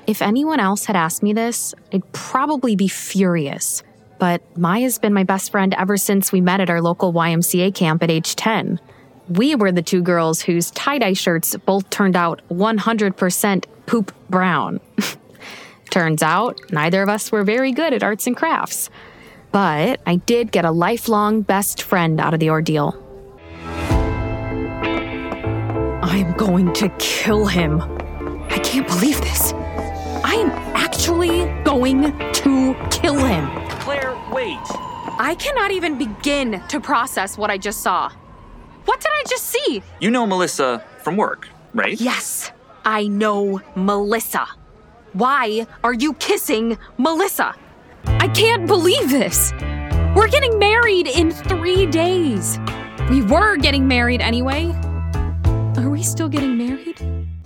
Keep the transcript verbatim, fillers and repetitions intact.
If anyone else had asked me this, I'd probably be furious. But Maya's been my best friend ever since we met at our local Y M C A camp at age ten. We were the two girls whose tie-dye shirts both turned out one hundred percent poop brown. Turns out, neither of us were very good at arts and crafts. But I did get a lifelong best friend out of the ordeal. I'm going to kill him. I can't believe this. I am actually going to kill him. Claire, wait. I cannot even begin to process what I just saw. What did I just see? You know Melissa from work, right? Yes, I know Melissa. Why are you kissing Melissa? I can't believe this. We're getting married in three days. We were getting married anyway. Are we still getting married?